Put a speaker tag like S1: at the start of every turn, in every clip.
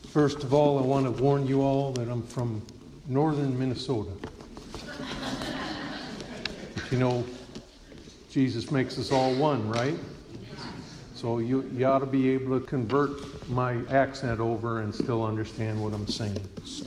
S1: First of all, I want to warn you all that I'm from northern Minnesota. But you know, Jesus makes us all one, right? So you ought to be able to convert my accent over and still understand what I'm saying.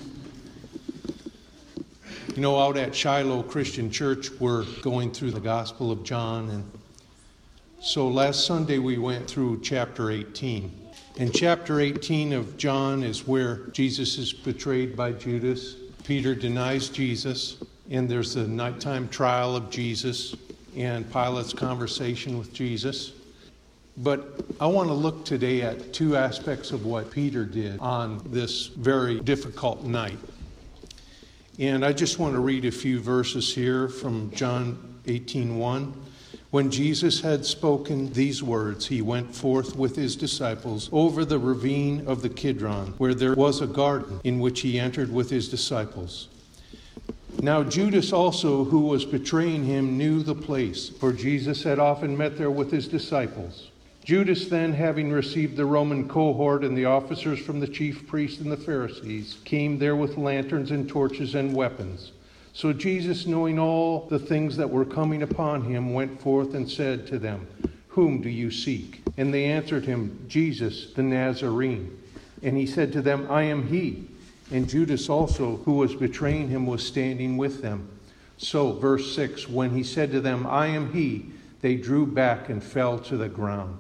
S1: You know, out at Shiloh Christian Church, we're going through the Gospel of John. And so last Sunday we went through chapter 18. And chapter 18 of John is where Jesus is betrayed by Judas. Peter denies Jesus. And there's the nighttime trial of Jesus and Pilate's conversation with Jesus. But I want to look today at two aspects of what Peter did on this very difficult night. And I just want to read a few verses here from John 18:1. When Jesus had spoken these words, he went forth with his disciples over the ravine of the Kidron, where there was a garden in which he entered with his disciples. Now Judas also, who was betraying him, knew the place, for Jesus had often met there with his disciples. Judas then, having received the Roman cohort and the officers from the chief priests and the Pharisees, came there with lanterns and torches and weapons. So Jesus, knowing all the things that were coming upon him, went forth and said to them, "Whom do you seek?" And they answered him, "Jesus the Nazarene." And he said to them, "I am he." And Judas also, who was betraying him, was standing with them. So, verse 6, when he said to them, "I am he," they drew back and fell to the ground.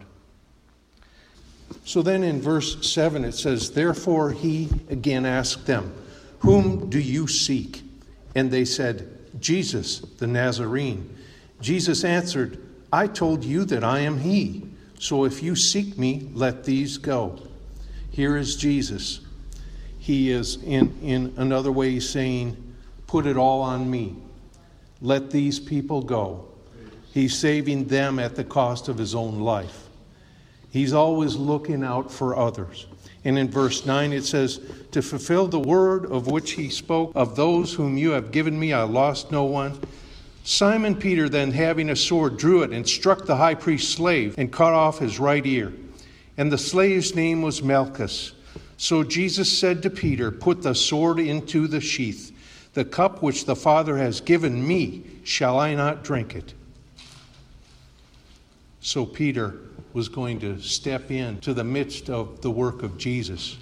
S1: So then in verse 7 it says, "Therefore he again asked them, 'Whom do you seek?' And they said, 'Jesus the Nazarene.' Jesus answered, 'I told you that I am he. So if you seek me, let these go.'" Here is Jesus. He is in another way saying, "Put it all on me. Let these people go." He's saving them at the cost of his own life. He's always looking out for others. And in verse 9 it says, "To fulfill the word of which he spoke, of those whom you have given me, I lost no one." Simon Peter then, having a sword, drew it and struck the high priest's slave and cut off his right ear. And the slave's name was Malchus. So Jesus said to Peter, "Put the sword into the sheath. The cup which the Father has given me, shall I not drink it?" So Peter was going to step into the midst of the work of Jesus.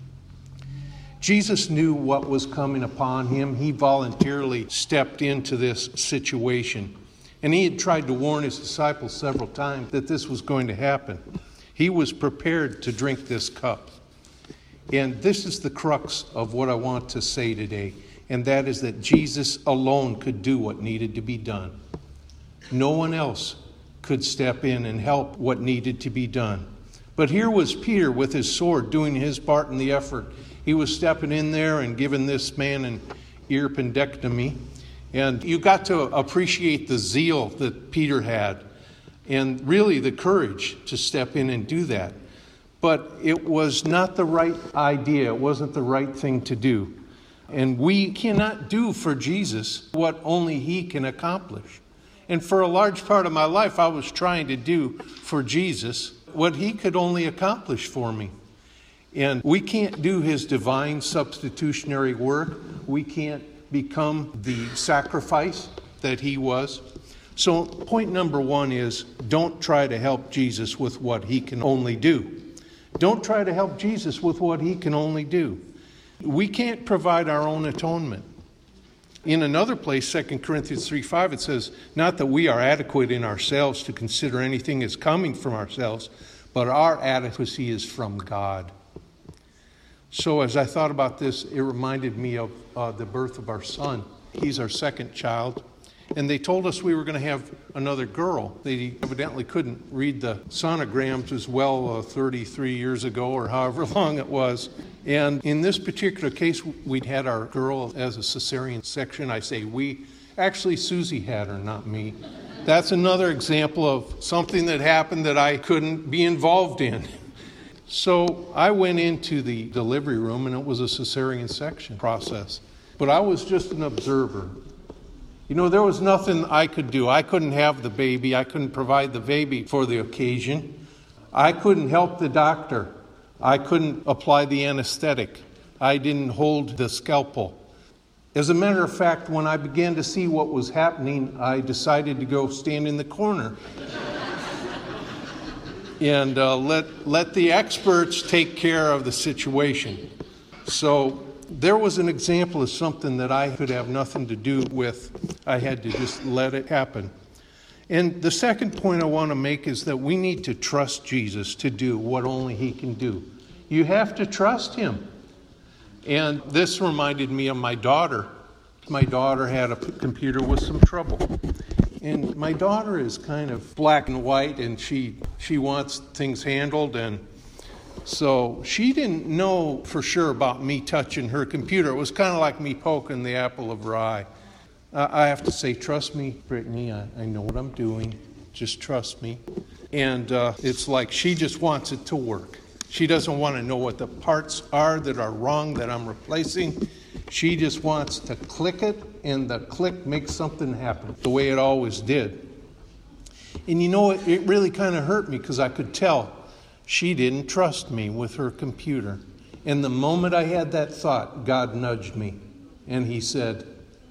S1: Jesus knew what was coming upon him. He voluntarily stepped into this situation. And he had tried to warn his disciples several times that this was going to happen. He was prepared to drink this cup. And this is the crux of what I want to say today. And that is that Jesus alone could do what needed to be done. No one else could step in and help what needed to be done. But here was Peter with his sword doing his part in the effort. He was stepping in there and giving this man an ear pendectomy. And you got to appreciate the zeal that Peter had and really the courage to step in and do that. But it was not the right idea. It wasn't the right thing to do. And we cannot do for Jesus what only he can accomplish. And for a large part of my life, I was trying to do for Jesus what he could only accomplish for me. And we can't do his divine substitutionary work. We can't become the sacrifice that he was. So point number one is, don't try to help Jesus with what he can only do. Don't try to help Jesus with what he can only do. We can't provide our own atonement. In another place, 2 Corinthians 3:5, it says, "Not that we are adequate in ourselves to consider anything as coming from ourselves, but our adequacy is from God." So as I thought about this, it reminded me of the birth of our son. He's our second child. And they told us we were going to have another girl. They evidently couldn't read the sonograms as well 33 years ago or however long it was. And in this particular case, we'd had our girl as a cesarean section. I say we. Actually, Susie had her, not me. That's another example of something that happened that I couldn't be involved in. So I went into the delivery room, and it was a cesarean section process. But I was just an observer. You know, there was nothing I could do. I couldn't have the baby. I couldn't provide the baby for the occasion. I couldn't help the doctor. I couldn't apply the anesthetic. I didn't hold the scalpel. As a matter of fact, when I began to see what was happening, I decided to go stand in the corner and let the experts take care of the situation. So there was an example of something that I could have nothing to do with. I had to just let it happen. And the second point I want to make is that we need to trust Jesus to do what only He can do. You have to trust Him. And this reminded me of my daughter. My daughter had a computer with some trouble. And my daughter is kind of black and white, and she wants things handled. And so she didn't know for sure about me touching her computer. It was kind of like me poking the apple of her eye. I have to say, trust me, Brittany, I know what I'm doing. Just trust me. And it's like she just wants it to work. She doesn't want to know what the parts are that are wrong that I'm replacing. She just wants to click it, and the click makes something happen, the way it always did. And you know, it really kind of hurt me because I could tell she didn't trust me with her computer. And the moment I had that thought, God nudged me, and He said,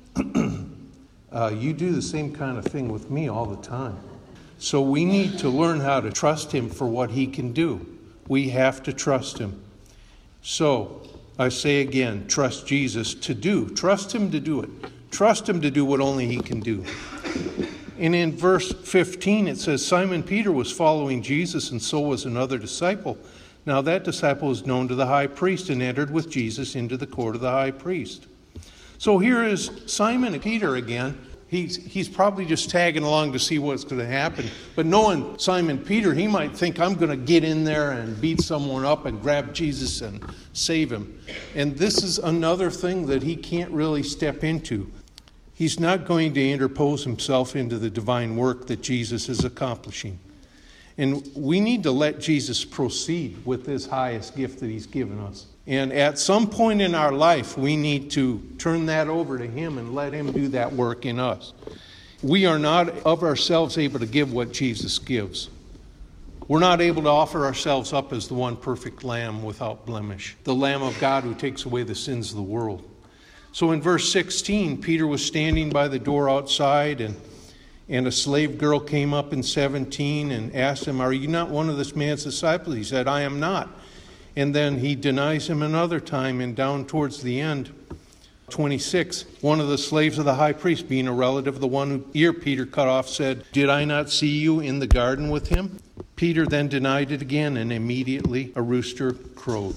S1: you do the same kind of thing with me all the time. So we need to learn how to trust Him for what He can do. We have to trust Him. So I say again, trust Jesus to do. Trust Him to do it. Trust Him to do what only He can do. And in verse 15 it says, Simon Peter was following Jesus, and so was another disciple. Now that disciple was known to the high priest and entered with Jesus into the court of the high priest. So here is Simon Peter again. He's probably just tagging along to see what's going to happen. But knowing Simon Peter, he might think, I'm going to get in there and beat someone up and grab Jesus and save him. And this is another thing that he can't really step into. He's not going to interpose himself into the divine work that Jesus is accomplishing. And we need to let Jesus proceed with this highest gift that He's given us. And at some point in our life, we need to turn that over to Him and let Him do that work in us. We are not of ourselves able to give what Jesus gives. We're not able to offer ourselves up as the one perfect Lamb without blemish, the Lamb of God who takes away the sins of the world. So in verse 16, Peter was standing by the door outside, and a slave girl came up in 17 and asked him, Are you not one of this man's disciples? He said, I am not. And then he denies him another time, and down towards the end, 26, one of the slaves of the high priest, being a relative of the one whose ear Peter cut off, said, Did I not see you in the garden with him? Peter then denied it again, and immediately a rooster crowed.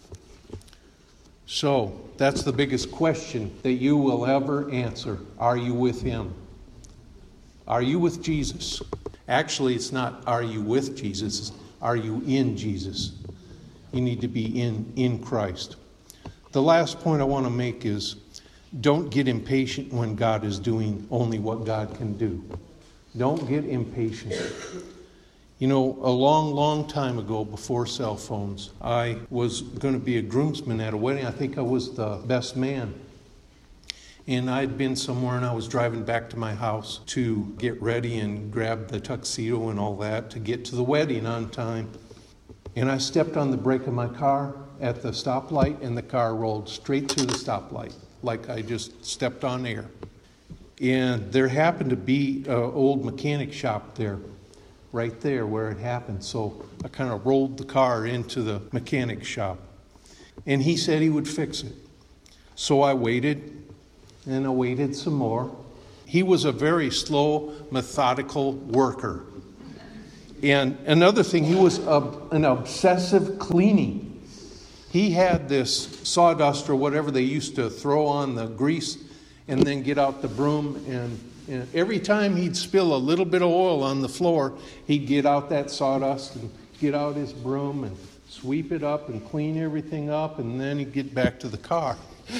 S1: So, that's the biggest question that you will ever answer. Are you with Him? Are you with Jesus? Actually, it's not, are you with Jesus? It's, are you in Jesus? You need to be in Christ. The last point I want to make is, don't get impatient when God is doing only what God can do. Don't get impatient. You know, a long time ago, before cell phones, I was going to be a groomsman at a wedding. I think I was the best man. And I'd been somewhere, and I was driving back to my house to get ready and grab the tuxedo and all that to get to the wedding on time. And I stepped on the brake of my car at the stoplight, and the car rolled straight through the stoplight, like I just stepped on air. And there happened to be an old mechanic shop there, right there where it happened. So I kind of rolled the car into the mechanic shop. And he said he would fix it. So I waited, and I waited some more. He was a very slow, methodical worker. And another thing, he was an obsessive cleaning. He had this sawdust or whatever they used to throw on the grease and then get out the broom. And every time he'd spill a little bit of oil on the floor, he'd get out that sawdust and get out his broom and sweep it up and clean everything up, and then he'd get back to the car.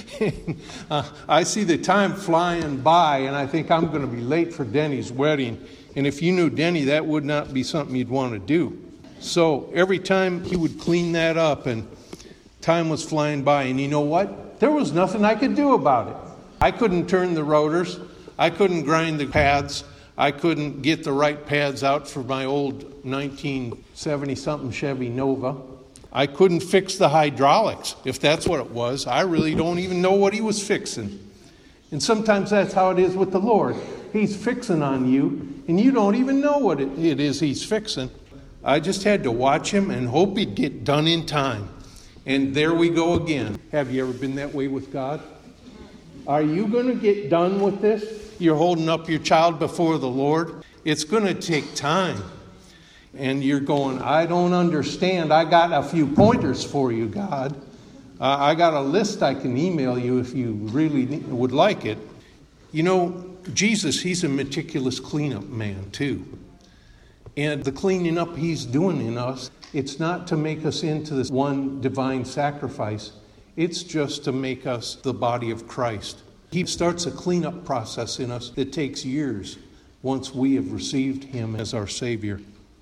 S1: I see the time flying by, and I think I'm going to be late for Denny's wedding. And if you knew Denny, that would not be something you'd want to do. So every time he would clean that up, and time was flying by. And you know what? There was nothing I could do about it. I couldn't turn the rotors. I couldn't grind the pads. I couldn't get the right pads out for my old 1970-something Chevy Nova. I couldn't fix the hydraulics, if that's what it was. I really don't even know what he was fixing. And sometimes that's how it is with the Lord. He's fixing on you, and you don't even know what it is he's fixing. I just had to watch him and hope he'd get done in time. And there we go again. Have you ever been that way with God? Are you going to get done with this? You're holding up your child before the Lord. It's going to take time. And you're going, I don't understand. I got a few pointers for you, God. I got a list I can email you if you really would like it. You know, Jesus, he's a meticulous cleanup man too. And the cleaning up he's doing in us, it's not to make us into this one divine sacrifice. It's just to make us the body of Christ. He starts a cleanup process in us that takes years once we have received him as our Savior.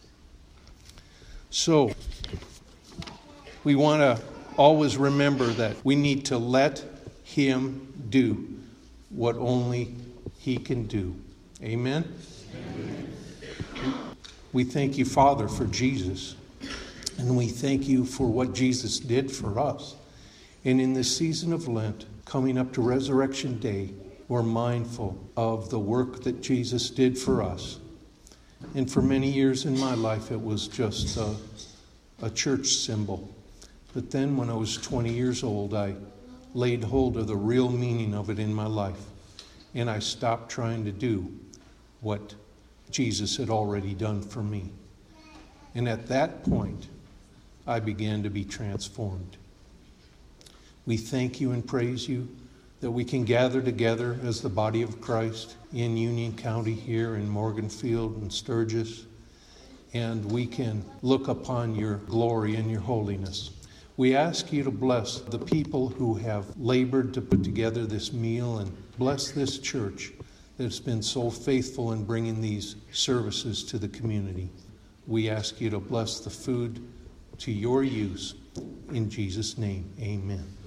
S1: So, we want to always remember that we need to let him do what only he can do. Amen? Amen. We thank you, Father, for Jesus. And we thank you for what Jesus did for us. And in this season of Lent, coming up to Resurrection Day, we're mindful of the work that Jesus did for us. And for many years in my life, it was just a church symbol. But then when I was 20 years old, I laid hold of the real meaning of it in my life. And I stopped trying to do what Jesus had already done for me. And at that point, I began to be transformed. We thank you and praise you that we can gather together as the body of Christ in Union County here in Morganfield and Sturgis, and we can look upon your glory and your holiness. We ask you to bless the people who have labored to put together this meal, and bless this church that's been so faithful in bringing these services to the community. We ask you to bless the food to your use. In Jesus' name, amen.